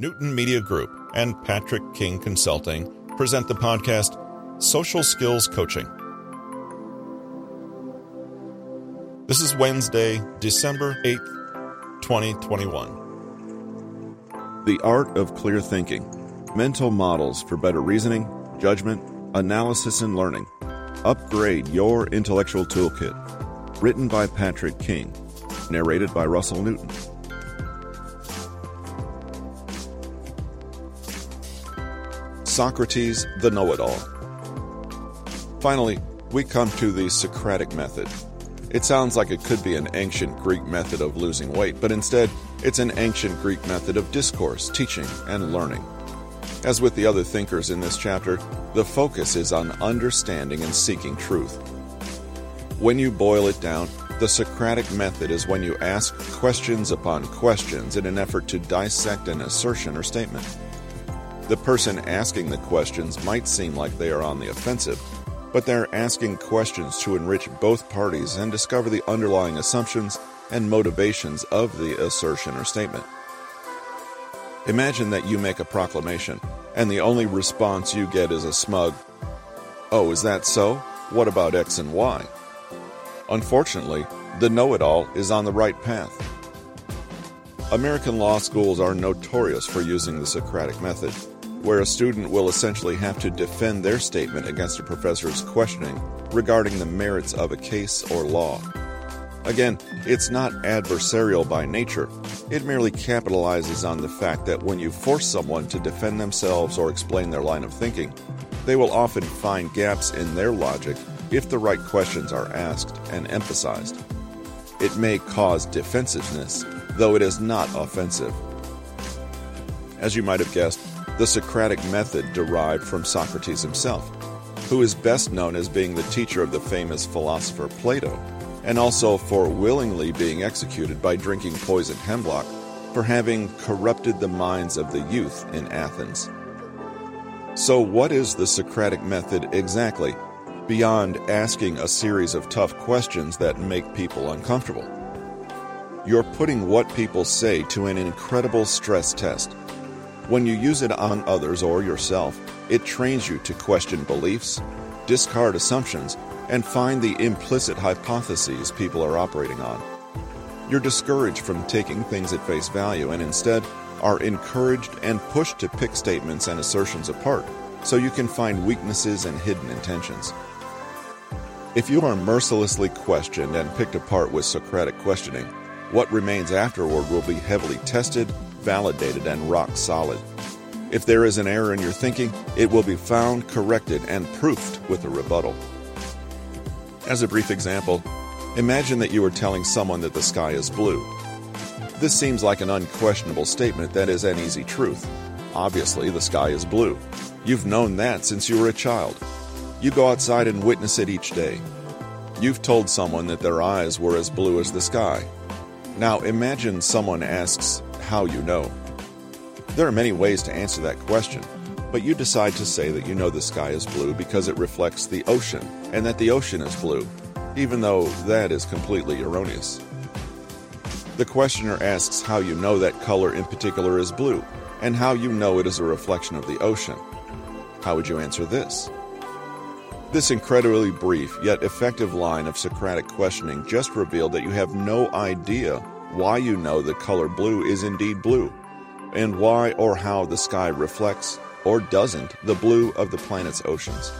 Newton Media Group and Patrick King Consulting present the podcast Social Skills Coaching. This is Wednesday, December 8th, 2021. The Art of Clear Thinking. Mental Models for Better Reasoning, Judgment, Analysis, and Learning. Upgrade your intellectual toolkit. Written by Patrick King. Narrated by Russell Newton. Socrates, the know-it-all. Finally, we come to the Socratic method. It sounds like it could be an ancient Greek method of losing weight, but instead, it's an ancient Greek method of discourse, teaching, and learning. As with the other thinkers in this chapter, the focus is on understanding and seeking truth. When you boil it down, the Socratic method is when you ask questions upon questions in an effort to dissect an assertion or statement. The person asking the questions might seem like they are on the offensive, but they're asking questions to enrich both parties and discover the underlying assumptions and motivations of the assertion or statement. Imagine that you make a proclamation, and the only response you get is a smug, "Oh, is that so? What about X and Y?" Unfortunately, the know-it-all is on the right path. American law schools are notorious for using the Socratic method, where a student will essentially have to defend their statement against a professor's questioning regarding the merits of a case or law. Again, it's not adversarial by nature. It merely capitalizes on the fact that when you force someone to defend themselves or explain their line of thinking, they will often find gaps in their logic if the right questions are asked and emphasized. It may cause defensiveness, though it is not offensive. As you might have guessed, the Socratic method derived from Socrates himself, who is best known as being the teacher of the famous philosopher Plato, and also for willingly being executed by drinking poisoned hemlock for having corrupted the minds of the youth in Athens. So what is the Socratic method exactly, beyond asking a series of tough questions that make people uncomfortable? You're putting what people say to an incredible stress test. When you use it on others or yourself, it trains you to question beliefs, discard assumptions, and find the implicit hypotheses people are operating on. You're discouraged from taking things at face value and instead are encouraged and pushed to pick statements and assertions apart so you can find weaknesses and hidden intentions. If you are mercilessly questioned and picked apart with Socratic questioning, what remains afterward will be heavily tested, validated, and rock solid. If there is an error in your thinking, it will be found, corrected, and proofed with a rebuttal. As a brief example, imagine that you are telling someone that the sky is blue. This seems like an unquestionable statement that is an easy truth. Obviously, the sky is blue. You've known that since you were a child. You go outside and witness it each day. You've told someone that their eyes were as blue as the sky. Now imagine someone asks how you know. There are many ways to answer that question, but you decide to say that you know the sky is blue because it reflects the ocean and that the ocean is blue, even though that is completely erroneous. The questioner asks how you know that color in particular is blue and how you know it is a reflection of the ocean. How would you answer this? This incredibly brief yet effective line of Socratic questioning just revealed that you have no idea why you know the color blue is indeed blue, and why or how the sky reflects, or doesn't, the blue of the planet's oceans.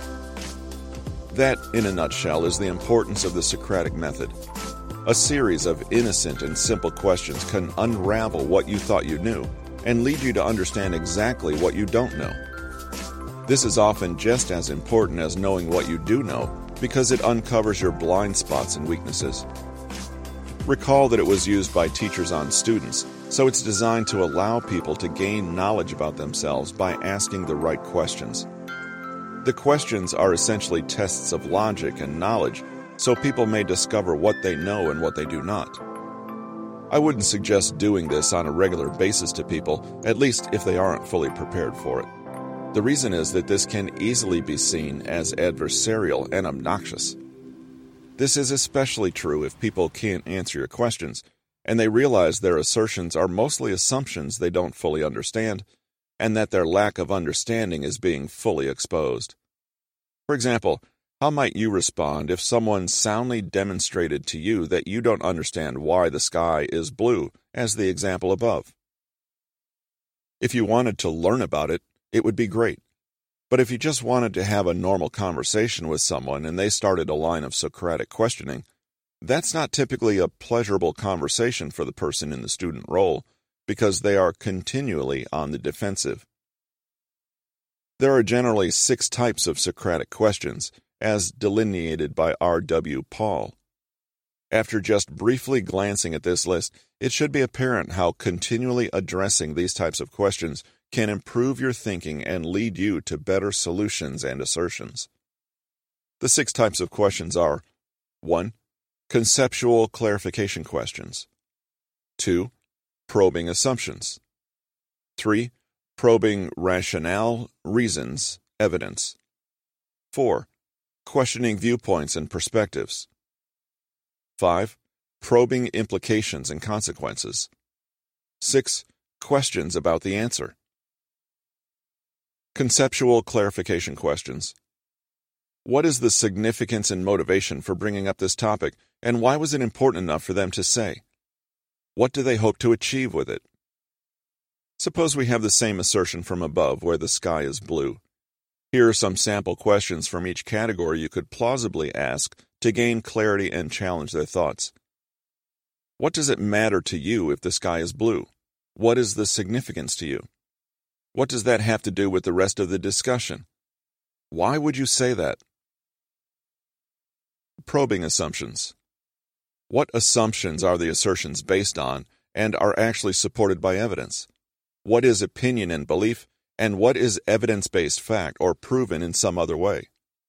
That, in a nutshell, is the importance of the Socratic method. A series of innocent and simple questions can unravel what you thought you knew, and lead you to understand exactly what you don't know. This is often just as important as knowing what you do know, because it uncovers your blind spots and weaknesses. Recall that it was used by teachers on students, so it's designed to allow people to gain knowledge about themselves by asking the right questions. The questions are essentially tests of logic and knowledge, so people may discover what they know and what they do not. I wouldn't suggest doing this on a regular basis to people, at least if they aren't fully prepared for it. The reason is that this can easily be seen as adversarial and obnoxious. This is especially true if people can't answer your questions, and they realize their assertions are mostly assumptions they don't fully understand, and that their lack of understanding is being fully exposed. For example, how might you respond if someone soundly demonstrated to you that you don't understand why the sky is blue, as the example above? If you wanted to learn about it, it would be great. But if you just wanted to have a normal conversation with someone and they started a line of Socratic questioning, that's not typically a pleasurable conversation for the person in the student role, because they are continually on the defensive. There are generally 6 types of Socratic questions, as delineated by R.W. Paul. After just briefly glancing at this list, it should be apparent how continually addressing these types of questions can improve your thinking and lead you to better solutions and assertions. The 6 types of questions are: 1. Conceptual clarification questions. 2. Probing assumptions. 3. Probing rationale, reasons, evidence. 4. Questioning viewpoints and perspectives. 5. Probing implications and consequences. 6. Questions about the answer. Conceptual clarification questions. What is the significance and motivation for bringing up this topic, and why was it important enough for them to say? What do they hope to achieve with it? Suppose we have the same assertion from above, where the sky is blue. Here are some sample questions from each category you could plausibly ask to gain clarity and challenge their thoughts. What does it matter to you if the sky is blue? What is the significance to you? What does that have to do with the rest of the discussion? Why would you say that? Probing assumptions. What assumptions are the assertions based on and are actually supported by evidence? What is opinion and belief, and what is evidence-based fact or proven in some other way?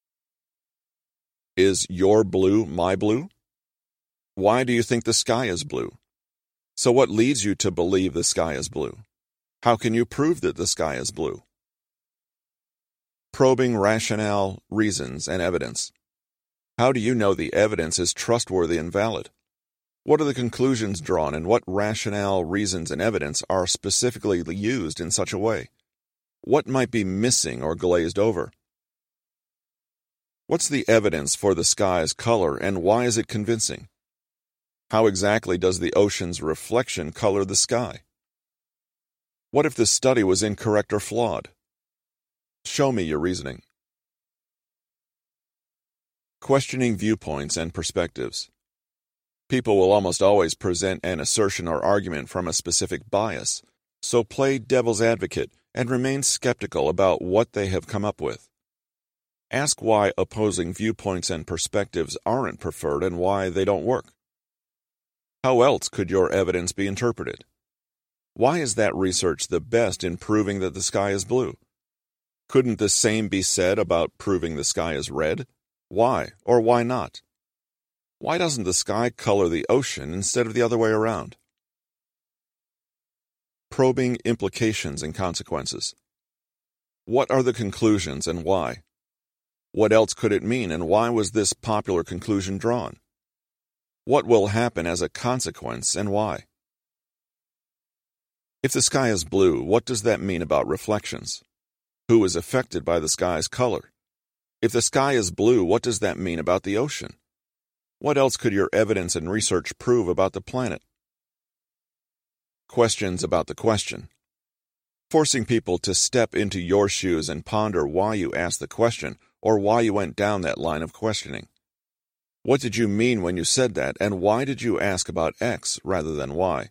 Is your blue my blue? Why do you think the sky is blue? So what leads you to believe the sky is blue? How can you prove that the sky is blue? Probing rationale, reasons, and evidence. How do you know the evidence is trustworthy and valid? What are the conclusions drawn, and what rationale, reasons, and evidence are specifically used in such a way? What might be missing or glazed over? What's the evidence for the sky's color, and why is it convincing? How exactly does the ocean's reflection color the sky? What if the study was incorrect or flawed? Show me your reasoning. Questioning viewpoints and perspectives. People will almost always present an assertion or argument from a specific bias, so play devil's advocate and remain skeptical about what they have come up with. Ask why opposing viewpoints and perspectives aren't preferred and why they don't work. How else could your evidence be interpreted? Why is that research the best in proving that the sky is blue? Couldn't the same be said about proving the sky is red? Why or why not? Why doesn't the sky color the ocean instead of the other way around? Probing implications and consequences. What are the conclusions and why? What else could it mean, and why was this popular conclusion drawn? What will happen as a consequence and why? If the sky is blue, what does that mean about reflections? Who is affected by the sky's color? If the sky is blue, what does that mean about the ocean? What else could your evidence and research prove about the planet? Questions about the question. Forcing people to step into your shoes and ponder why you asked the question or why you went down that line of questioning. What did you mean when you said that, and why did you ask about X rather than Y?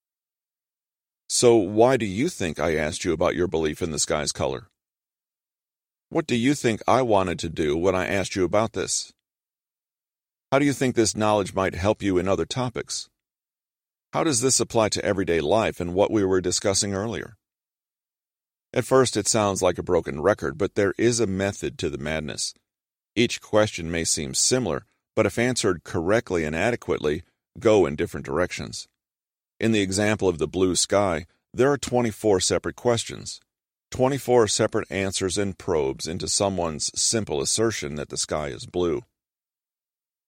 So why do you think I asked you about your belief in the sky's color? What do you think I wanted to do when I asked you about this? How do you think this knowledge might help you in other topics? How does this apply to everyday life and what we were discussing earlier? At first, it sounds like a broken record, but there is a method to the madness. Each question may seem similar, but if answered correctly and adequately, go in different directions. In the example of the blue sky, there are 24 separate questions, 24 separate answers and probes into someone's simple assertion that the sky is blue.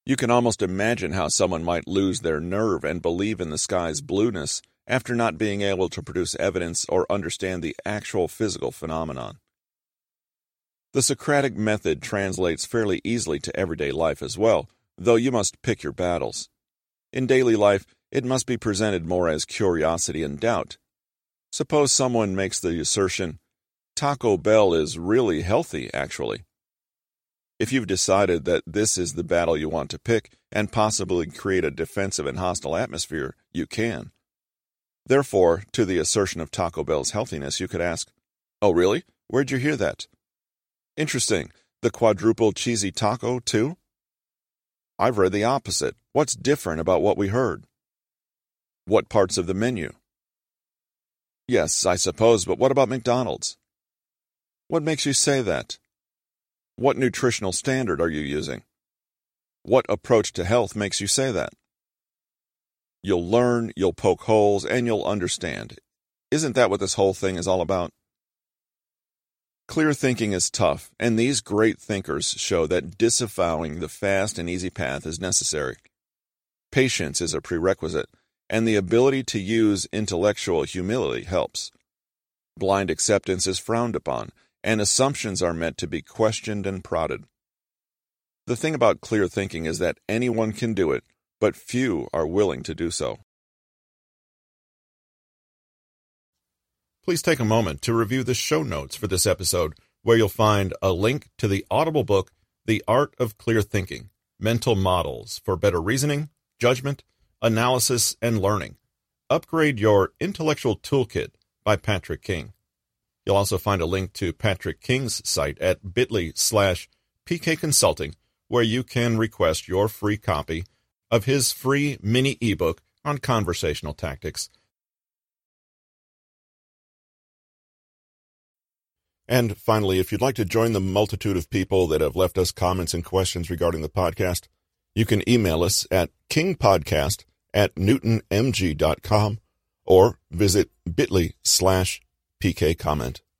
You can almost imagine how someone might lose their nerve and believe in the sky's blueness after not being able to produce evidence or understand the actual physical phenomenon. The Socratic method translates fairly easily to everyday life as well, though you must pick your battles. In daily life, it must be presented more as curiosity and doubt. Suppose someone makes the assertion, "Taco Bell is really healthy, actually." If you've decided that this is the battle you want to pick and possibly create a defensive and hostile atmosphere, you can. Therefore, to the assertion of Taco Bell's healthiness, you could ask, "Oh, really? Where'd you hear that?" "Interesting. The quadruple cheesy taco, too?" "I've read the opposite. What's different about what we heard?" "What parts of the menu?" "Yes, I suppose, but what about McDonald's?" "What makes you say that?" "What nutritional standard are you using?" "What approach to health makes you say that?" You'll learn, you'll poke holes, and you'll understand. Isn't that what this whole thing is all about? Clear thinking is tough, and these great thinkers show that disavowing the fast and easy path is necessary. Patience is a prerequisite, and the ability to use intellectual humility helps. Blind acceptance is frowned upon, and assumptions are meant to be questioned and prodded. The thing about clear thinking is that anyone can do it, but few are willing to do so. Please take a moment to review the show notes for this episode, where you'll find a link to the Audible book, The Art of Clear Thinking, Mental Models for Better Reasoning, Judgment, Analysis, and Learning. Upgrade Your Intellectual Toolkit by Patrick King. You'll also find a link to Patrick King's site at bit.ly/PK Consulting, where you can request your free copy of his free mini ebook on conversational tactics. And finally, if you'd like to join the multitude of people that have left us comments and questions regarding the podcast, you can email us at kingpodcast@newtonmg.com or visit bit.ly/PK comment.